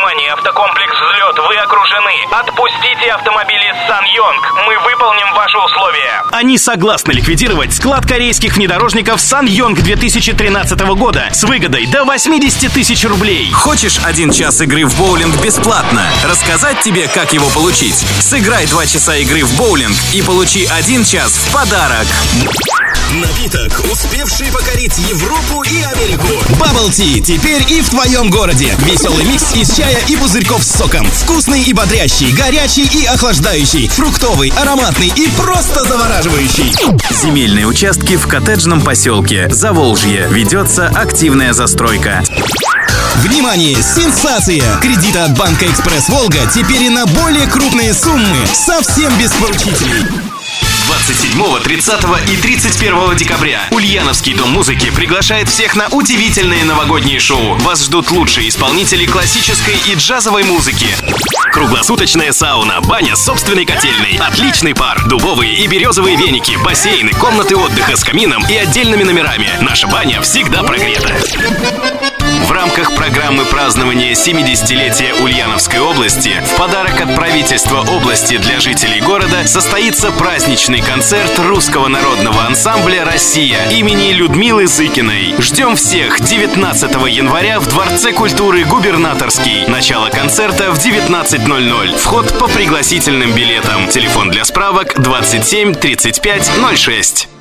Внимание, автокомплекс «Взлет», вы окружены. Отпустите автомобили «Сан-Йонг». Мы выполним ваши условия. Они согласны ликвидировать склад корейских внедорожников «Сан-Йонг» 2013 года с выгодой до 80 тысяч рублей. Хочешь 1 час игры в боулинг бесплатно? Рассказать тебе, как его получить? Сыграй 2 часа игры в боулинг и получи 1 час в подарок. Напиток, успевший покорить Европу и Америку. Bubble Tea теперь и в твоем городе. Веселый микс из чая и пузырьков с соком. Вкусный и бодрящий, горячий и охлаждающий, фруктовый, ароматный и просто завораживающий. Земельные участки в коттеджном поселке Заволжье. Ведется активная застройка. Внимание! Сенсация! Кредиты от банка «Экспресс Волга» теперь и на более крупные суммы. Совсем без поручителей. 27, 30 и 31 декабря Ульяновский дом музыки приглашает всех на удивительные новогодние шоу. Вас ждут лучшие исполнители классической и джазовой музыки. Круглосуточная сауна, баня с собственной котельной, отличный пар, дубовые и березовые веники, бассейны, комнаты отдыха с камином и отдельными номерами. Наша баня всегда прогрета. В рамках программы празднования 70-летия Ульяновской области в подарок от правительства области для жителей города состоится праздничный концерт русского народного ансамбля «Россия» имени Людмилы Зыкиной. Ждем всех 19 января в Дворце культуры «Губернаторский». Начало концерта в 19:00. Вход по пригласительным билетам. Телефон для справок 27 35 06.